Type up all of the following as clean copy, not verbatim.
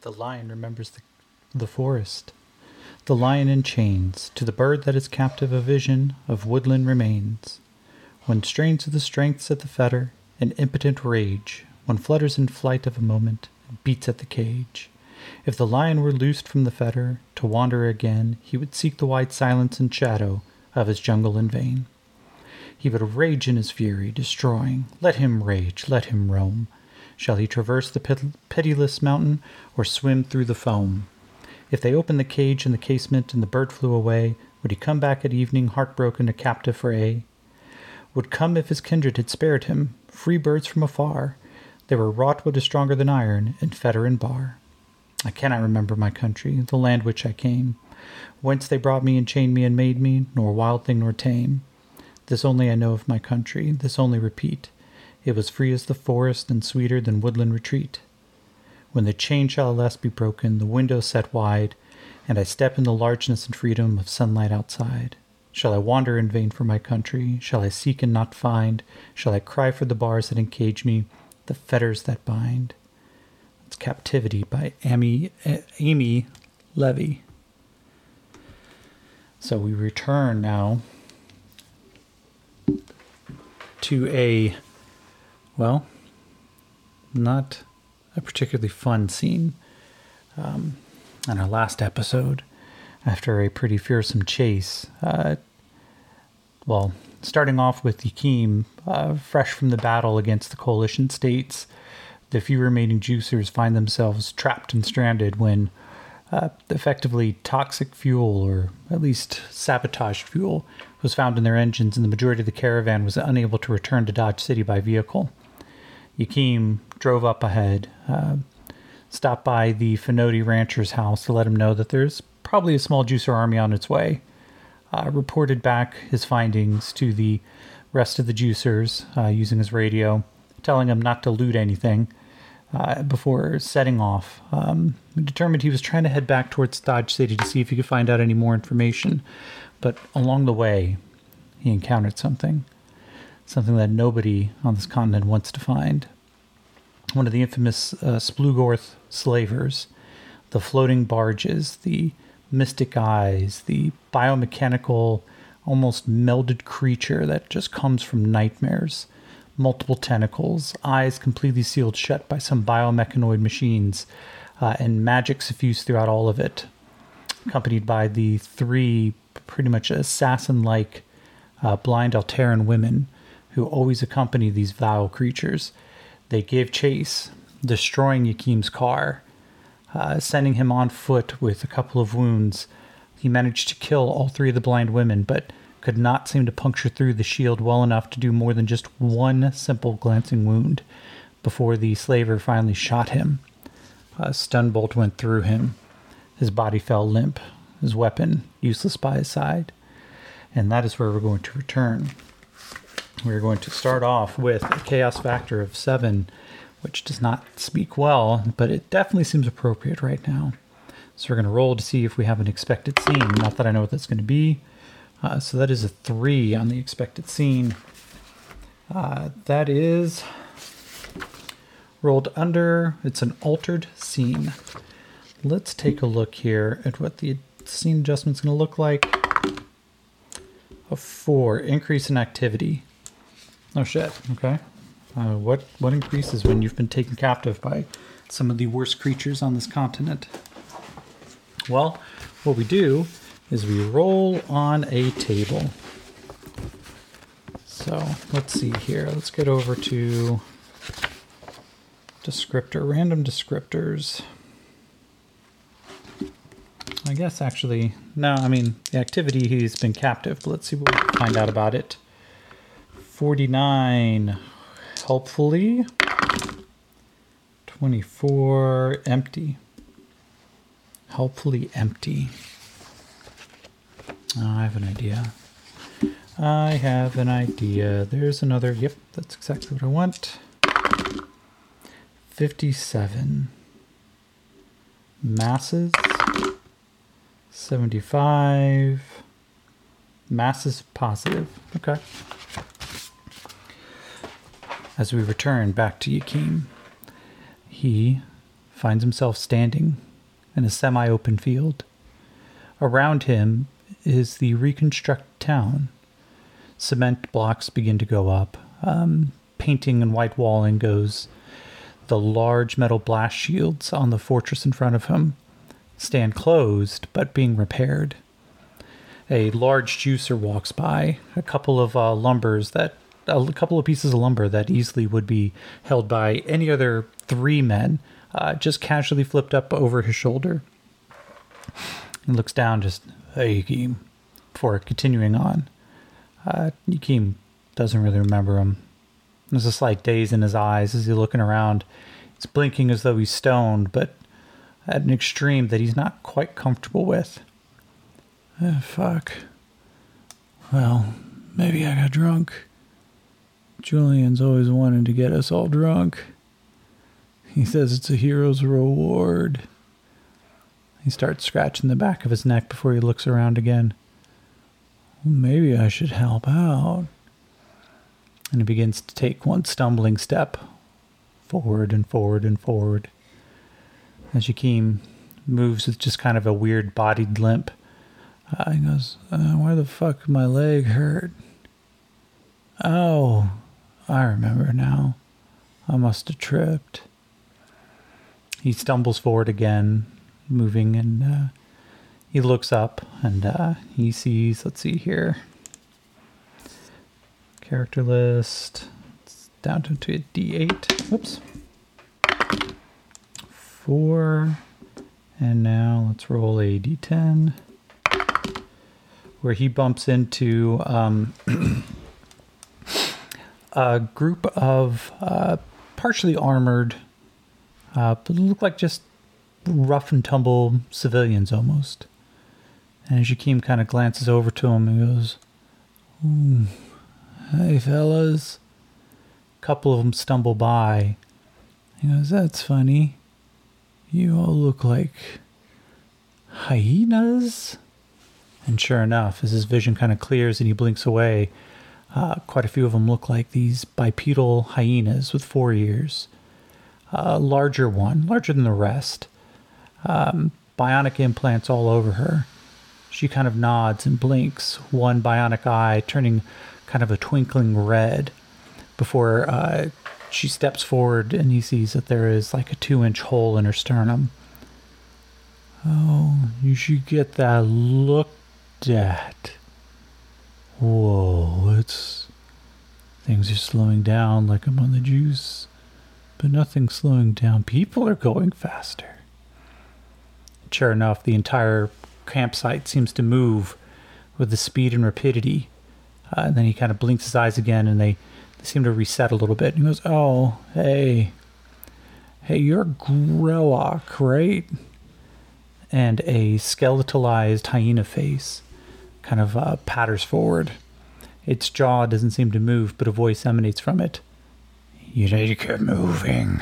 The lion remembers the forest. The lion in chains, to the bird that is captive a vision of woodland remains. One strains to the strengths at the fetter, in impotent rage, one flutters in flight of a moment, and beats at the cage. If the lion were loosed from the fetter, to wander again, he would seek the wide silence and shadow of his jungle in vain. He would rage in his fury, destroying. Let him rage, let him roam. Shall he traverse the pitiless mountain, or swim through the foam? If they opened the cage and the casement and the bird flew away, would he come back at evening, heartbroken, a captive for aye? Would come if his kindred had spared him, free birds from afar. They were wrought what is stronger than iron, in fetter and bar. I cannot remember my country, the land which I came, whence they brought me and chained me and made me, nor wild thing nor tame. This only I know of my country, this only repeat. It was free as the forest, and sweeter than woodland retreat. When the chain shall at last be broken, the window set wide, and I step in the largeness and freedom of sunlight outside. Shall I wander in vain for my country? Shall I seek and not find? Shall I cry for the bars that encage me, the fetters that bind? It's Captivity by Amy Levy. So we return now to not a particularly fun scene on our last episode after a pretty fearsome chase. Starting off with Yakim, fresh from the battle against the coalition states, the few remaining juicers find themselves trapped and stranded when effectively toxic fuel, or at least sabotage fuel, was found in their engines, and the majority of the caravan was unable to return to Dodge City by vehicle. Yakim drove up ahead, stopped by the Finoti rancher's house to let him know that there's probably a small juicer army on its way. Reported back his findings to the rest of the juicers using his radio, telling them not to loot anything before setting off. He determined he was trying to head back towards Dodge City to see if he could find out any more information. But along the way, he encountered something that nobody on this continent wants to find. One of the infamous Splugorth slavers, the floating barges, the mystic eyes, the biomechanical, almost melded creature that just comes from nightmares. Multiple tentacles, eyes completely sealed shut by some biomechanoid machines, and magic suffused throughout all of it, accompanied by the three pretty much assassin-like blind Alteran women who always accompany these vile creatures. They gave chase, destroying Yakim's car, sending him on foot with a couple of wounds. He managed to kill all three of the blind women, but could not seem to puncture through the shield well enough to do more than just one simple glancing wound before the slaver finally shot him. A stun bolt went through him. His body fell limp, his weapon useless by his side. And that is where we're going to return. We're going to start off with a chaos factor of 7, which does not speak well, but it definitely seems appropriate right now. So we're going to roll to see if we have an expected scene. Not that I know what that's going to be. So that is a 3 on the expected scene. That is rolled under. It's an altered scene. Let's take a look here at what the scene adjustment's going to look like. A 4, increase in activity. Oh shit, okay. What increases when you've been taken captive by some of the worst creatures on this continent? Well, what we do is we roll on a table. So let's see here. Let's get over to random descriptors. I guess actually, no, the activity, he's been captive, but let's see what we can find out about it. 49, helpfully. 24, empty. Helpfully empty. Oh, I have an idea. There's another. Yep, that's exactly what I want. 57. Masses. 75. Masses positive. Okay. As we return back to Yakim, he finds himself standing in a semi-open field. Around him is the reconstructed town. Cement blocks begin to go up. Painting and white walling goes. The large metal blast shields on the fortress in front of him stand closed, but being repaired. A large juicer walks by. A couple of pieces of lumber that easily would be held by any other 3 men, just casually flipped up over his shoulder. He looks down, just, "Hey, Yakim," before continuing on. Yakim doesn't really remember him. There's a slight daze in his eyes as he's looking around. He's blinking as though he's stoned, but at an extreme that he's not quite comfortable with. Fuck. Well, maybe I got drunk. Julian's always wanted to get us all drunk. He says it's a hero's reward. He starts scratching the back of his neck before he looks around again. Maybe I should help out. And he begins to take one stumbling step forward and forward and forward. As Yakim moves with just kind of a weird bodied limp, he goes, "Why the fuck did my leg hurt? Oh, I remember now. I must have tripped." He stumbles forward again, moving, and he looks up and he sees, let's see here, character list, it's down to a D8, whoops, 4, and now let's roll a D10, where he bumps into a group of partially armored, but look like just rough and tumble civilians almost. And as Yakim kind of glances over to him and goes, "Hey fellas." A couple of them stumble by. He goes, "That's funny. You all look like hyenas." And sure enough, as his vision kind of clears and he blinks away, quite a few of them look like these bipedal hyenas with 4 ears. Larger one, larger than the rest. Bionic implants all over her. She kind of nods and blinks, one bionic eye turning kind of a twinkling red before she steps forward and he sees that there is like a 2-inch hole in her sternum. "Oh, you should get that looked at. Whoa, things are slowing down like I'm on the juice, but nothing's slowing down. People are going faster." Sure enough, the entire campsite seems to move with the speed and rapidity. And then he kind of blinks his eyes again, and they seem to reset a little bit. And he goes, "Oh, hey, you're Grellock, right?" And a skeletalized hyena face kind of patters forward. Its jaw doesn't seem to move, but a voice emanates from it. "You need to keep moving."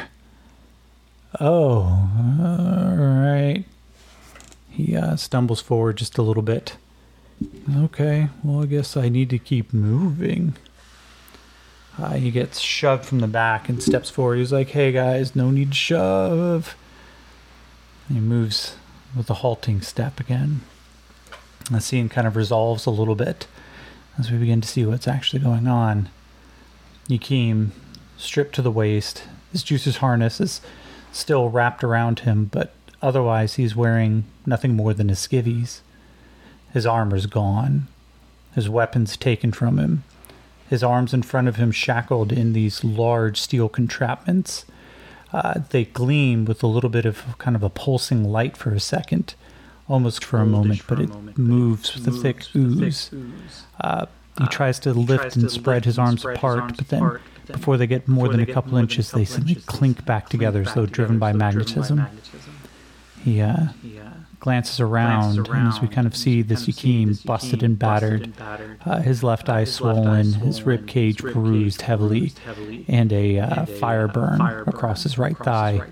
"Oh, all right." He stumbles forward just a little bit. "Okay, well, I guess I need to keep moving." He gets shoved from the back and steps forward. He's like, "Hey guys, no need to shove." And he moves with a halting step again. The scene kind of resolves a little bit as we begin to see what's actually going on. Yakim, stripped to the waist, his juicer's harness is still wrapped around him, but otherwise he's wearing nothing more than his skivvies. His armor's gone. His weapons taken from him. His arms in front of him shackled in these large steel contraptions. They gleam with a little bit of kind of a pulsing light for a second, almost for a moment, but it moves with a thick ooze. He tries to lift and spread his arms apart, but then before they get more than a couple inches, they suddenly clink back together as though driven by magnetism. He glances around, and as we kind of see this Yakim busted and battered, his left eye swollen, his rib cage bruised heavily, and a fire burn across his right thigh.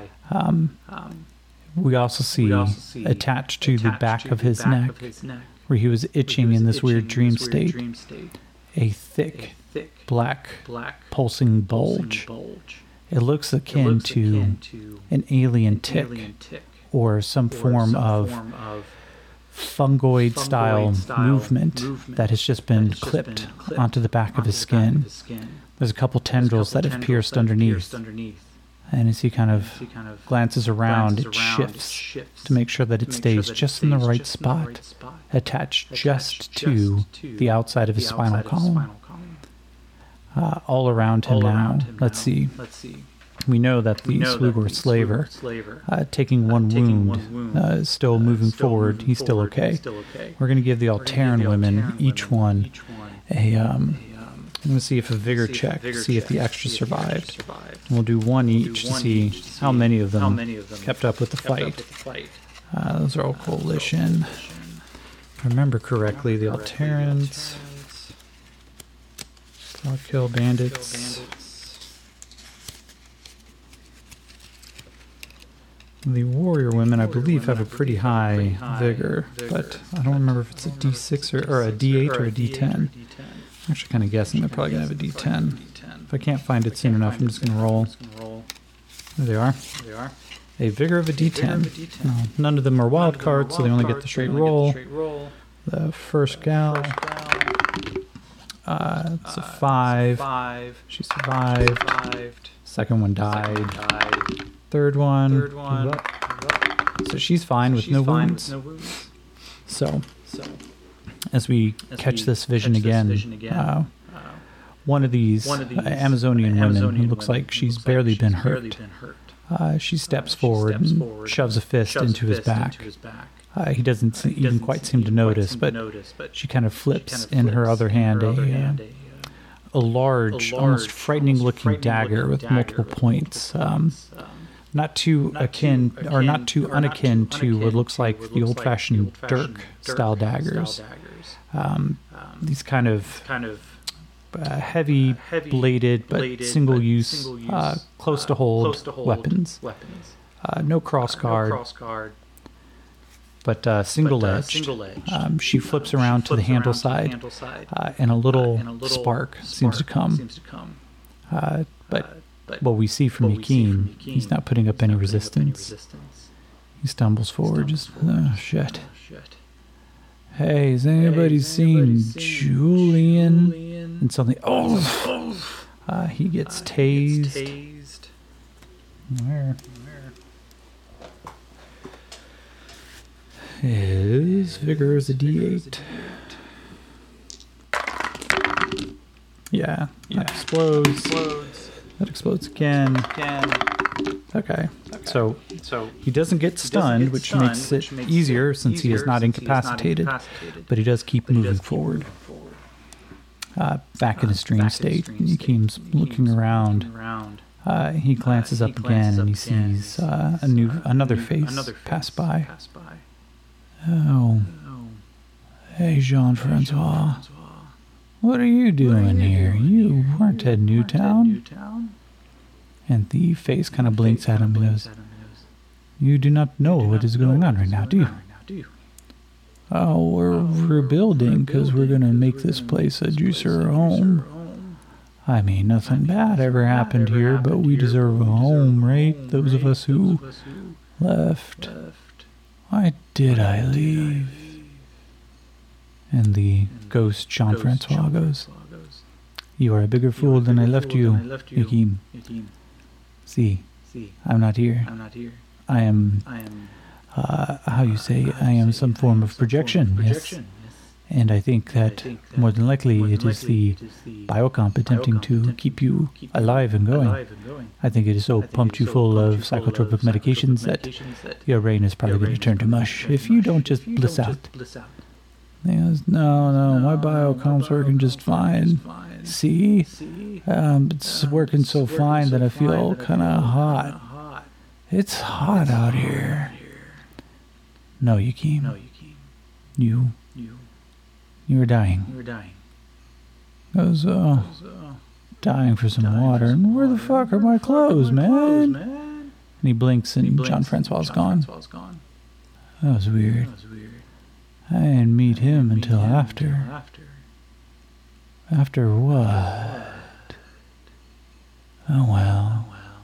We also see attached to the back of his neck, where he was itching in this weird dream state, a thick black pulsing bulge. It looks akin to an alien tick or some form of fungoid-style movement that has just been clipped onto the back of his skin. There's a couple tendrils that have pierced underneath. And as he kind of glances around, it shifts to make sure that it stays just in the right spot, attached just to the outside of his spinal column. All around him now, let's see. We know that the Slugor slaver, taking one wound, is still moving forward. He's still okay. We're going to give the Alteran women each one a... I'm going to see if a vigor check, see if the extra survived. And we'll do one each to see how many of them kept up with the fight. Those are all coalition. If I remember correctly, the Alterans, Kill bandits. The warrior women, I believe, have a pretty high vigor, but I don't remember if it's a D6 or a D8 or a D10. I'm actually kind of guessing they're probably going to have a D10. If I can't find it soon enough, I'm just going to roll. There they are. A vigor of a D10. No, none of them are wild cards, so they only get the straight roll. The first gal, it's a 5. She survived. Second one died. Third one. So she's fine with no wounds. So, as we catch this vision again, one of these Amazonian women who looks like she's barely been hurt, she steps forward and shoves a fist into his back. He doesn't even quite seem to notice, but she kind of flips in her other hand a large, almost frightening-looking dagger with multiple points. Not too akin, or not too unakin to what looks like the old-fashioned dirk-style daggers. These kind of heavy-bladed but single-use, close-to-hold weapons. No cross-guard, but single-edged. She flips around to the handle side, and a little spark seems to come. But what we see from Yakim, he's not putting up any resistance. He stumbles forward, just, oh, shit. Hey, has anybody seen Julian? And suddenly, he gets tased. Where? His vigor is a D8. Yeah, that explodes. That explodes again. Okay, so he doesn't get stunned, which makes it easier since he is not incapacitated, but he does keep moving forward. Back in his dream state, Yakim's looking around. He glances up again and he sees another face pass by. Oh, hey, Jean-Francois. What are you doing here? You weren't at Newtown? And the face kind of blinks at him and goes, you do not know what is going on right now, do you? Oh, we're rebuilding because we're going to make this place a juicer home. I mean, nothing bad ever happened here, but we deserve a home, right? Those of us who left. Why did I leave? And the ghost Jean-Francois goes, you are a bigger fool than I left you, Yakim. See, I'm not here. I am, how you say, I am some form of projection, yes. And I think that more than likely it is the biocomp attempting to keep you alive and going. I think it is so pumped you full of psychotropic medications that your brain is probably going to turn to mush if you don't just bliss out. He goes, no, my biocomp's working just fine. See? It's working so fine that I feel kind of hot. It's hot out here. No, Yakim. You were dying. Goes, dying for some water. And where the fuck are my clothes, man? And he blinks and Jean-Francois is gone. That was weird. I didn't meet him until after. After what? Oh well.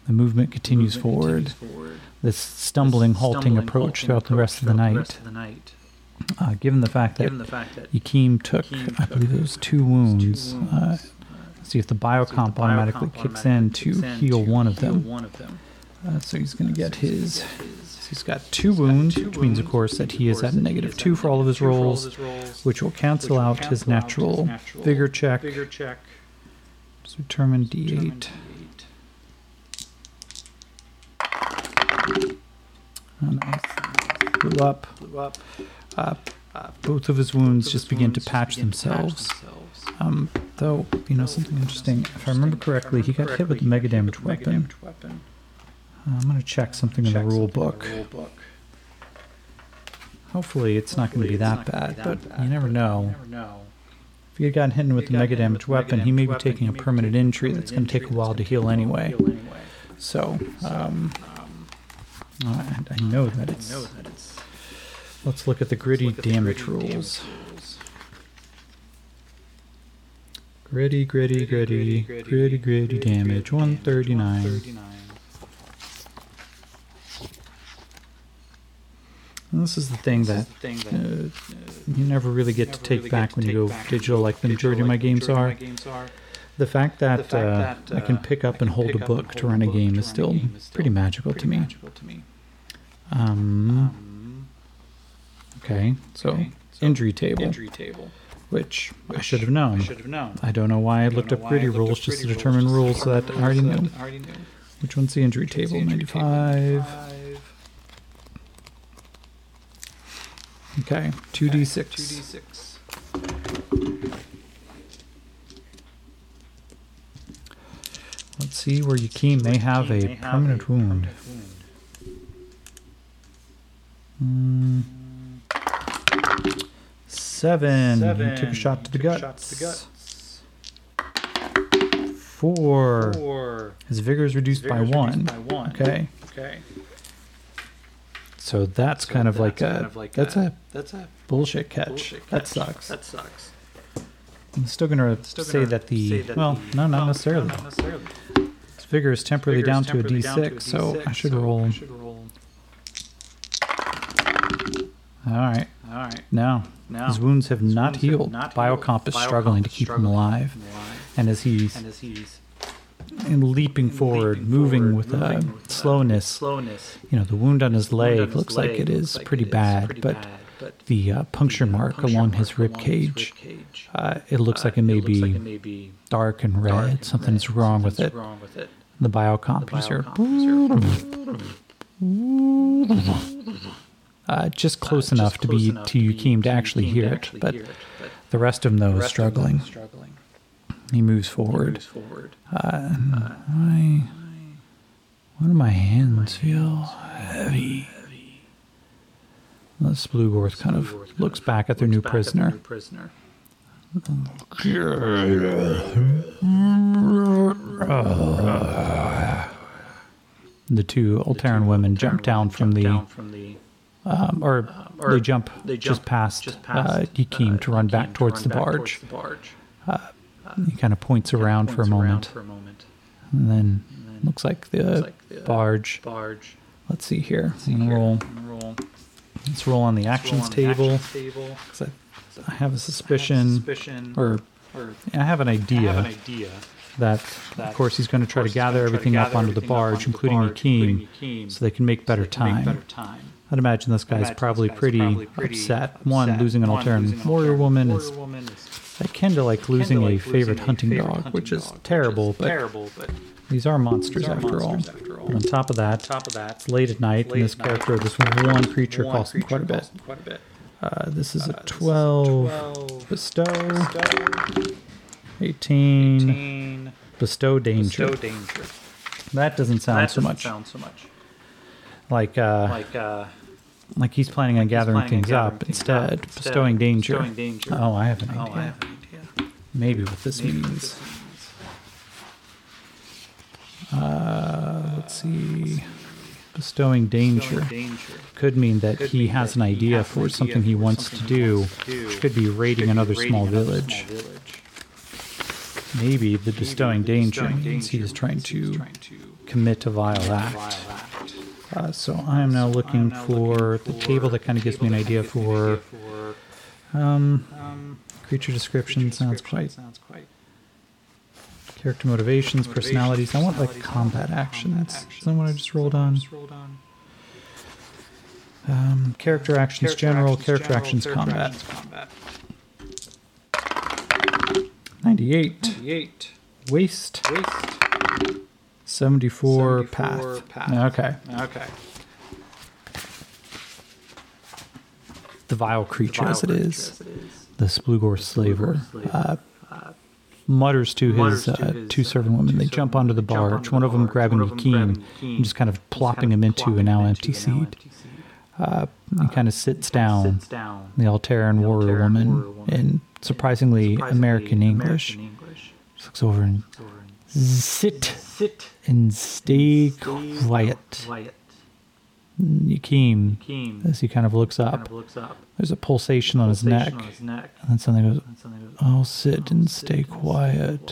The movement continues forward. This stumbling, halting approach throughout the rest of the night. Given the fact that Yakim took, I believe it was 2 wounds, see if the biocomp automatically kicks in to heal one of them. So he's going to get his... He's got 2 wounds, which means, of course, that he is at -2 for all of his rolls, which will cancel out his natural vigor check. So determine D8. Oh, nice. Blew up. Both of his wounds just begin to patch themselves. Though, something interesting. If I remember correctly, he got hit with the mega damage weapon. I'm going to check something in the rule book. Hopefully it's not going to be that bad, but you never know. If he had gotten hit with the mega damage weapon, he may be taking a permanent injury that's going to take a while to heal anyway. So, I know that it's... Let's look at the gritty damage rules. Gritty damage, 139. And this is the thing that you never really get to take back when you go digital, like the majority of my games are. The fact that I can pick up and hold a book to run a game is still pretty magical to me. Okay, so injury table, which I should have known. I don't know why I looked up gritty rules just to determine rules that I already knew. Which one's the injury table? 95. Okay, 2d6. Let's see where Yakim may have a permanent wound. 7. He took a shot to the guts. 4. His vigor is reduced by 1. Okay. So that's kind of like a bullshit catch. That sucks. I'm still gonna say that well, no, not necessarily. His vigor is temporarily down to a D6, so I should roll. All right. Now his wounds have not healed. Biocomp is struggling to keep him alive, and as he's leaping forward, moving with slowness. The wound on his leg looks like it is pretty bad, but the puncture mark along his rib cage, it looks like it may be dark and red. Something's wrong with it. The biocomp user, just close enough to Yakim to actually hear it, but the rest of him though is struggling. He moves forward. One of my hands feel heavy. The Splugorth kind of looks back at their new prisoner. The 2 Alteran women jump down from the... they jump just past Yakim to run back towards the barge. He kind of points around for a moment. And then looks like the barge. Let's see here. Let's roll on the actions table. Because I have a suspicion, or I have an idea that, of course, he's going to try to gather everything up onto the barge, including Yakim, so they can make better time. I'd imagine this guy's probably pretty upset. One, losing an Alteran warrior woman is akin to like losing a favorite hunting dog, which is terrible, but these are monsters after all. But on top of that, it's late at night, and this one creature costs him quite a bit. This is a 12 bestow, 18 bestow danger. That doesn't sound so much. Like he's planning on gathering things up. Instead, bestowing danger. Oh, I have an idea. Maybe what this means. Let's see. Bestowing danger could mean that he has an idea for something he wants to do, which could be raiding another small village. Maybe the bestowing danger means he is trying to commit a vile act. So I am now looking for the table that kind of gives me an idea for creature description. Sounds quite. Character motivations, personalities. I want like combat actions. Is that what I just rolled on? Character actions general, character actions combat. 98. Waste. 74 path. Okay. The vile creature as it is. The Splugor slaver. Mutters to his two servant women. They jump onto the barge, one of them grabbing Yakim and just kind of plopping him into a now empty seat. He kind of sits down, the Altaran warrior woman, in surprisingly American English. Just looks over and sit and stay quiet. Yakim, as he kind of looks up, there's a pulsation on his neck, and then something goes, "I'll sit and stay quiet,"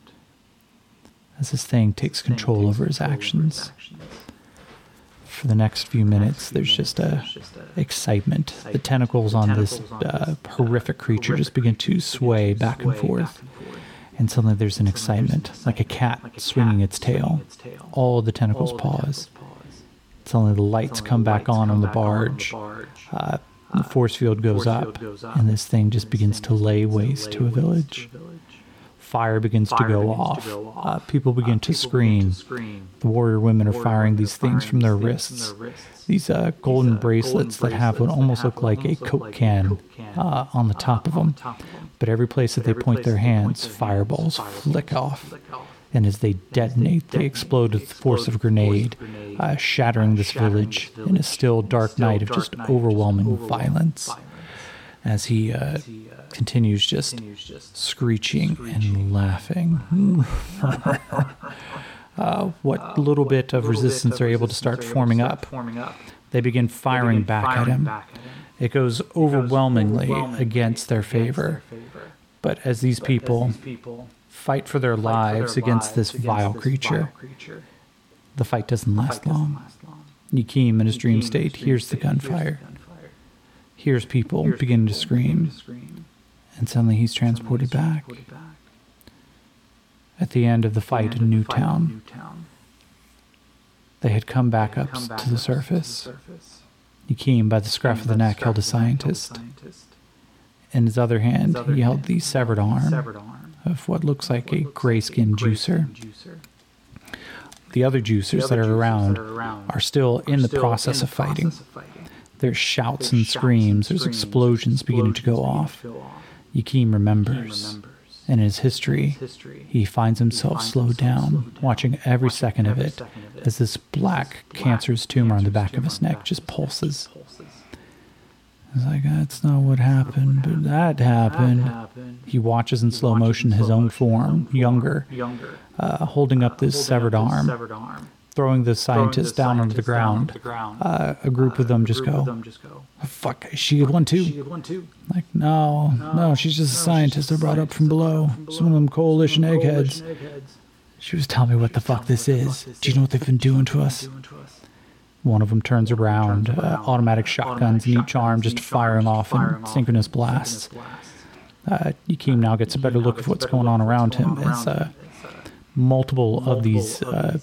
as this thing takes control over his actions. For the next few minutes, there's just excitement. The tentacles on this horrific creature just begin to sway back and forth. And suddenly there's an excitement, like a cat swinging its tail. All the tentacles pause. Suddenly the lights come back on the barge. The force field goes up, and this thing just begins to lay waste to a village. Fire begins to go off. People begin to scream. The warrior women are firing these things from their wrists. These golden bracelets that have what almost look like a Coke can on the top of them. But every place that they point their hands, fireballs flick off. And as they detonate, they explode with the force of a grenade, shattering this village in a still dark night of just overwhelming violence. As he continues just screeching and laughing. What little bit of resistance are able to start forming up, they begin firing back at him. It goes overwhelmingly against their favor. But as these people fight for their lives against this vile creature, the fight doesn't last long. Yakim, in his dream state, hears the gunfire, hears people begin to scream, and suddenly he's transported back. At the end of the fight in Newtown, they had come back up to the surface. Yakim, by the scruff of the neck, held a scientist. In his other hand, he held the severed arm of what looks like a gray-skinned juicer. The other juicers that are around are still in the process of fighting. There's shouts and screams. There's explosions beginning to go off. Yakim remembers. In his history, he finds himself slowed down, watching every second of it, as this black, cancerous tumor on the back of his neck just pulses. He's like, that's not what happened, but that happened. He watches in slow motion his own form, younger, holding up this severed arm, throwing the scientist down onto the ground. A group of them just go, oh, fuck, is she one too? Like, no, she's just a scientist I brought up from below. Some of them coalition eggheads. She was telling me what the fuck this is. Do you know what they've been doing to us? One of them turns around, automatic shotguns in each arm, just firing off in synchronous blasts. Yakim now gets a better look of what's going on around him as multiple of these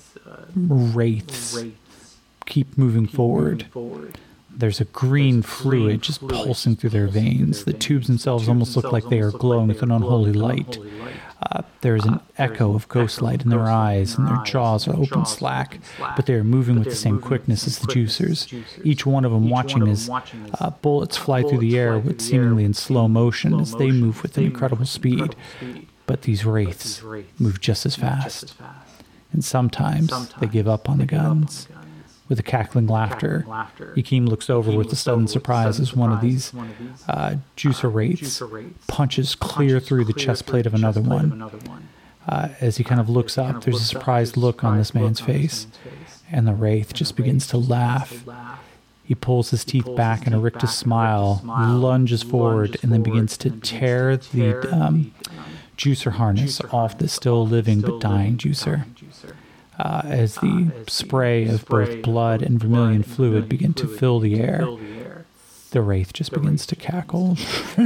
wraiths keep moving forward. There's a green fluid just pulsing through their veins. The tubes themselves almost look like they are glowing with an unholy light. There is an echo of ghost light in their eyes, and their jaws are open slack, but they are moving with the same quickness as the juicers, each one of them watching as bullets fly through the air with seemingly in slow motion as they move with an incredible speed. But these wraiths move just as fast. And sometimes they give up on the guns. With a cackling laughter, Yakim looks over with a sudden surprise as one of these juicer wraiths punches clear through the chest plate of another one. As he kind of looks up, there's a surprised look on this man's face, and the wraith just begins to laugh. He pulls his teeth back in a rictus smile, lunges forward, and then begins to tear the juicer harness off the still living but dying juicer. as the spray of both blood and vermilion fluid begin to fill the air. The wraith just begins to cackle.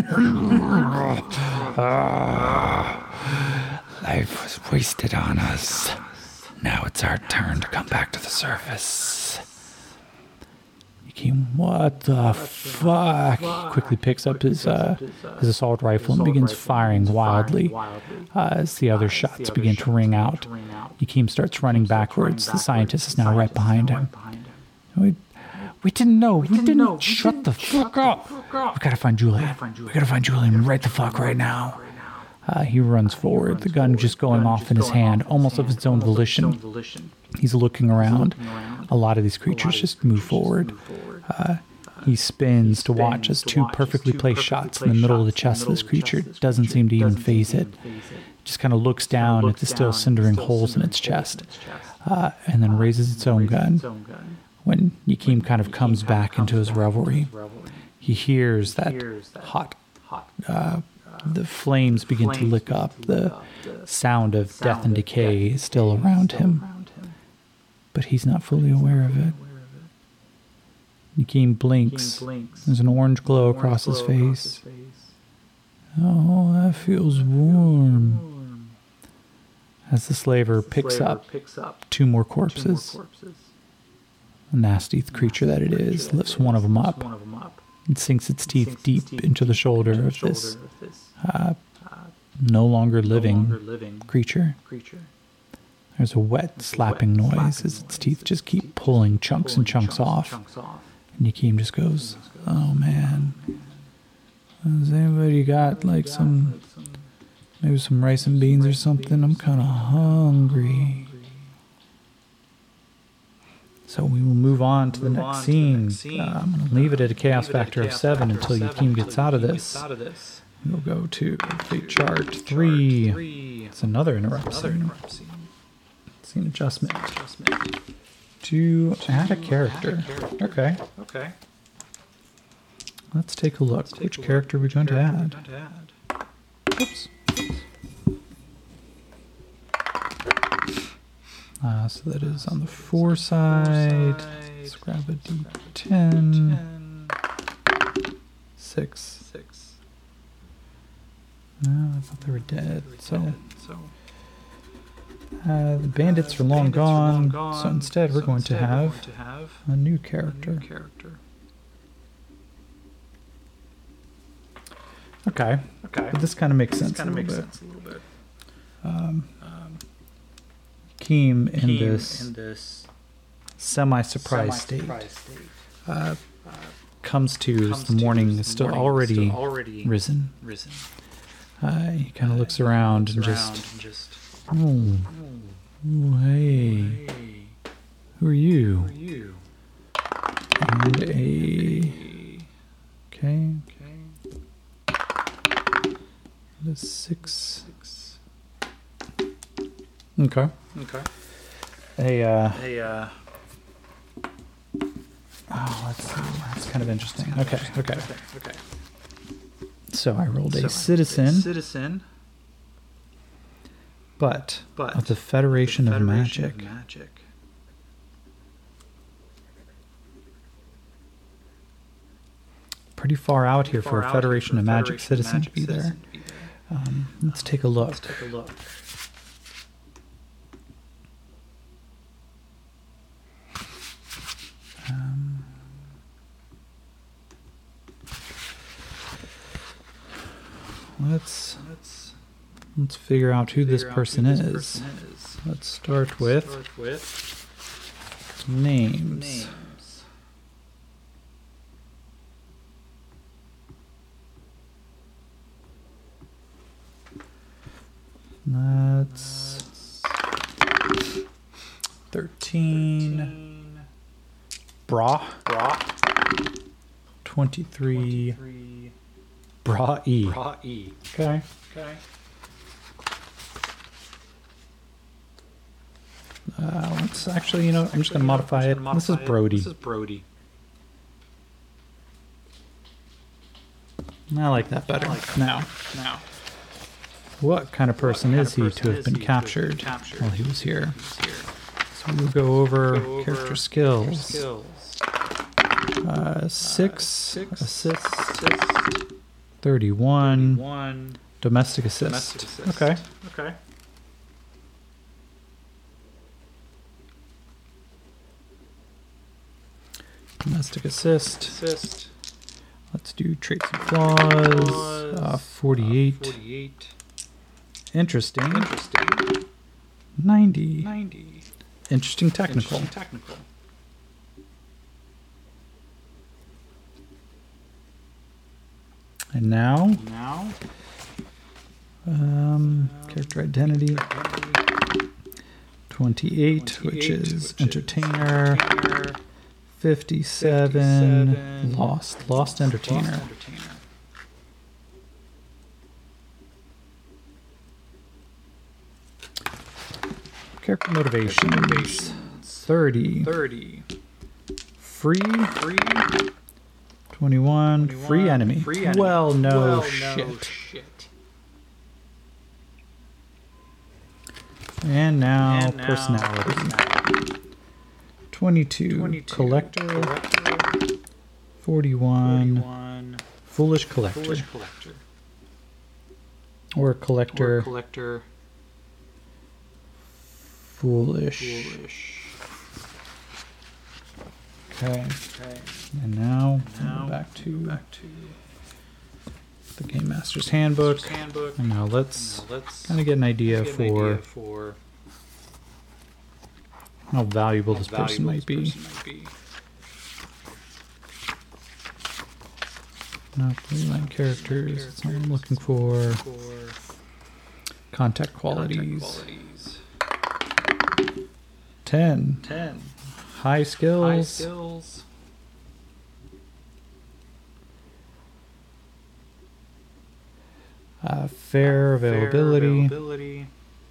Life was wasted on us. Now it's our turn to come back to the surface. What the fuck? He quickly picks up his assault rifle and begins firing wildly as the other shots begin to ring out. Yakeem starts running backwards. The scientist is now right behind him. We didn't know. We didn't. Shut the fuck up. We gotta find Julian. We gotta find Julian right the fuck right now. He runs forward, the gun just going off in his hand, almost of its own volition. He's looking around. A lot of these creatures just move forward. He spins to watch as two perfectly placed shots in the middle of the chest of this creature doesn't seem to even faze it. Just kind of looks down at the still cindering holes in its chest, and then raises its own gun. When Yakeem kind of comes back into his revelry, he hears that hot, the flames begin to lick up. The sound of death and decay is still around him, but he's not fully aware of it. Yakeem blinks. There's an orange glow across his face. Oh, that feels warm. As the slaver picks up 2 more corpses. The nasty creature that it is lifts one of them up and sinks its teeth deep into the shoulder of this no longer living creature. There's a wet slapping noise as its teeth just keep pulling chunks and chunks off. And Yakeem just goes, oh man. Has anybody got like maybe some rice and beans or something? I'm kind of hungry. So we will move on to the next scene. I'm going to leave it at a chaos factor of 7 until Yakeem gets out of this. We'll go to Fate Chart 3. It's another interrupt scene. Scene adjustment. To add a character. Okay. Let's take a look. Which character are we going to add? Oops. So that is on the 4 side. Let's grab a D10. 6. No, I thought they were dead. So the bandits are long gone. So instead, we're going to have a new character. Okay. But this kind of makes sense a little bit. Yakeem in this semi-surprise state comes to as the morning is still already risen. He kind of looks around and just oh, hey, who are you? And okay. The 6. Okay. Let's see. That's kind of interesting. Okay. So I rolled a citizen, but of the Federation of Magic. Pretty far out here for a Federation of Magic citizen to be there. Let's take a look. Let's figure out who this person is. Let's start with names. That's 13. Bra. 23. Bra E. Okay. Let's actually, I'm just going to modify it. This is Brody. I like that better. Now, what kind of person is he to have been captured while he was here? So we'll go over character skills. 6 assist, 31 domestic assist. Okay. Domestic assist. Let's do traits and flaws. 48. Interesting. 90. Interesting technical. And now, character identity. 28, which is entertainer. 57, lost entertainer. Character motivations. 30. Free. 21. Free enemy. Well, no shit. And now personality. 22. Collector. 41. Foolish collector. Or collector. Foolish. Okay. And now back to the Game Master's Handbook. And now let's kind of get an idea for how valuable this person might be. Not line characters. That's not what I'm looking for. Contact qualities. 10. High skills. Fair availability.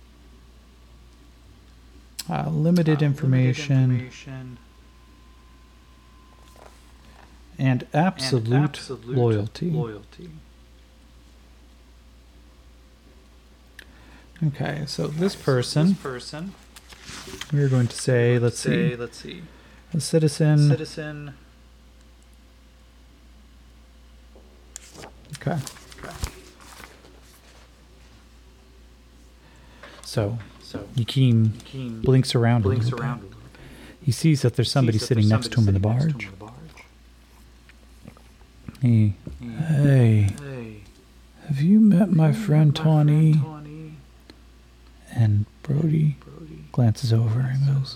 Limited information. And absolute loyalty. Okay, so this person, we're going to say, let's see, a citizen. Okay. So Yakeem blinks around a little bit. He sees that there's somebody sitting next to him in the barge. Hey, have you met my friend Tawny? And Brody glances over and goes,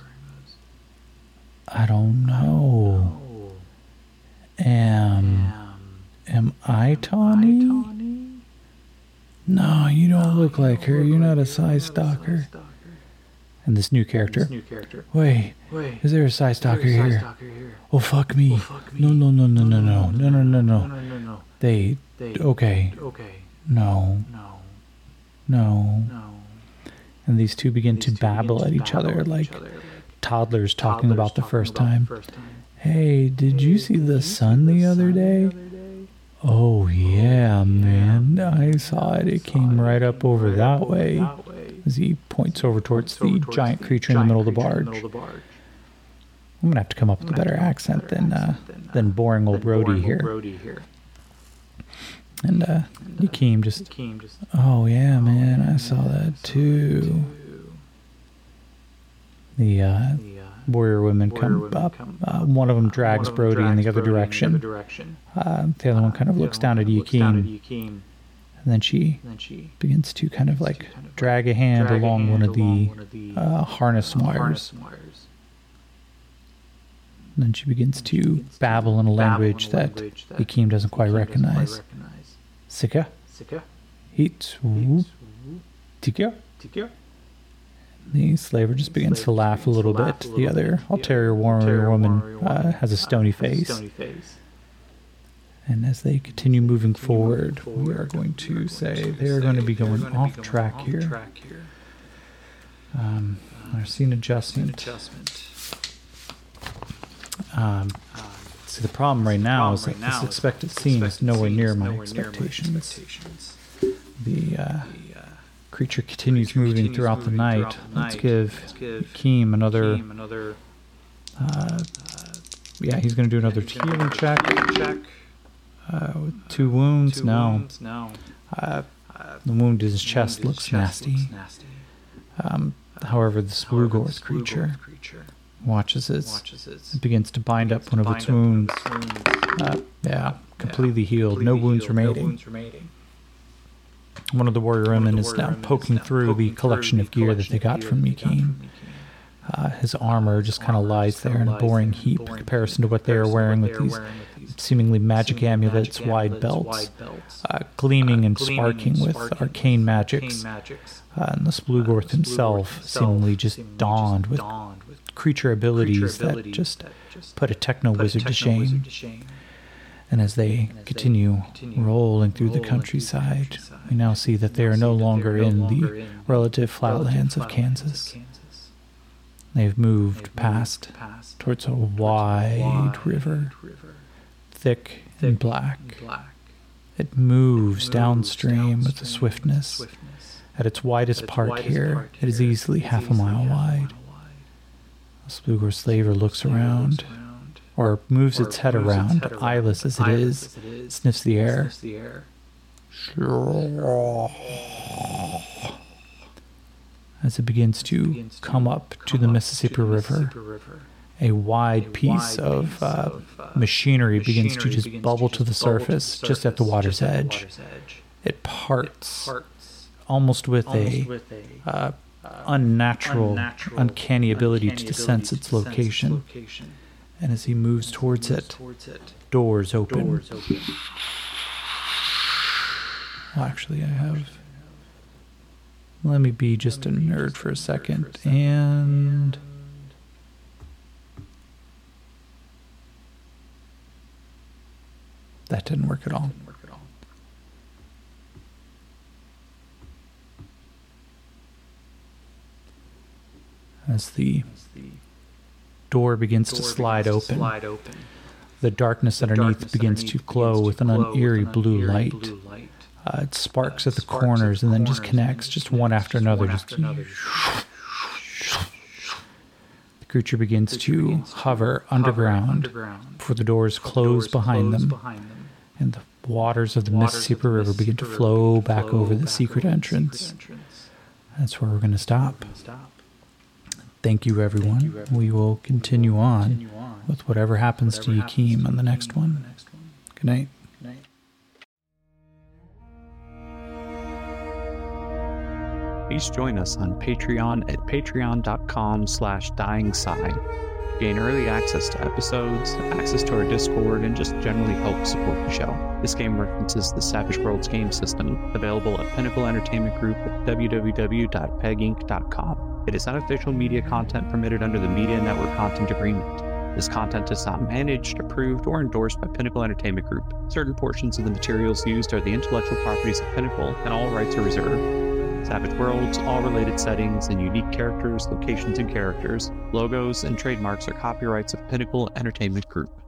I don't know. Am I Tawny? No, you don't look like her. You're not a side stalker. And this new character. Wait, is there a side stalker here? Oh, fuck me. No. Okay. No. And these two begin to babble at each other like toddlers talking about the first time. Hey, did you see the sun the other day? Oh, yeah, man. I saw it. It came right up over that way. As he points over towards the giant creature in the middle of the barge. I'm going to have to come up with a better accent than boring old Brody here. And Yakeem just, oh yeah, man, I saw that too. The warrior women come up. One of them drags Brody in the other direction. The other one kind of looks down at Yakeem. And then she begins to kind of like drag a hand along one of the harness wires. And then she begins to babble in a language that Yakeem doesn't quite recognize. Sika? Hitsu? Tikya? The slaver just begins to laugh a little bit. The other ulterior warrior woman has a stony face. And as they continue moving forward, we are going to say they are going to be going off track here. Our scene adjustment. See, the problem right now is that this expected scene is nowhere near my expectations. The Creature continues moving throughout the night. Let's give Keem another... yeah, he's going to do another healing check. With 2 wounds. No. The wound in his chest looks nasty. However, the Splugorth creature watches it begins to bind up one of its wounds. Yeah, completely healed. No wounds remaining. One of the warrior women is now poking through the collection of gear that they got from Yakim. His armor just kind of lies there in a boring heap in comparison to what they are wearing with these seemingly magic amulets, wide belts, gleaming and sparking with arcane magics. And the Splugorth himself seemingly just donned with creature abilities that just put a techno-wizard to shame. And as they continue rolling through the countryside, we now see that they are no longer in the relative flatlands of Kansas. They've moved past towards a wide river, thick and black. It moves downstream with a swiftness. At its widest part here, it is easily half a mile wide. The Splugorth slaver looks around, or moves its head around, eyeless as it is, sniffs the air. As it begins to come up to the Mississippi River, a wide piece of machinery begins to just bubble to the surface just at the water's edge. It parts almost with a unnatural, uncanny ability to sense its location. And as he moves towards it, doors open. Well, actually, I have... Let me be just a nerd for a second, and... That didn't work at all. As the door begins to slide open, the darkness underneath begins to glow with an eerie blue light. It sparks at the corners and then just connects, just one after another. The creature begins to hover underground before the doors close behind them, and the waters of the Mississippi River begin to flow back over the secret entrance. That's where we're going to stop. Thank you, everyone. We will continue on with whatever happens to Yakim on the next one. Good night. Please join us on Patreon at patreon.com/DyingSigh to gain early access to episodes, access to our Discord, and just generally help support the show. This game references the Savage Worlds game system, available at Pinnacle Entertainment Group at www.peginc.com. It is unofficial media content permitted under the Media Network Content Agreement. This content is not managed, approved, or endorsed by Pinnacle Entertainment Group. Certain portions of the materials used are the intellectual properties of Pinnacle, and all rights are reserved. Savage Worlds, all related settings, and unique characters, locations, and characters, logos, and trademarks are copyrights of Pinnacle Entertainment Group.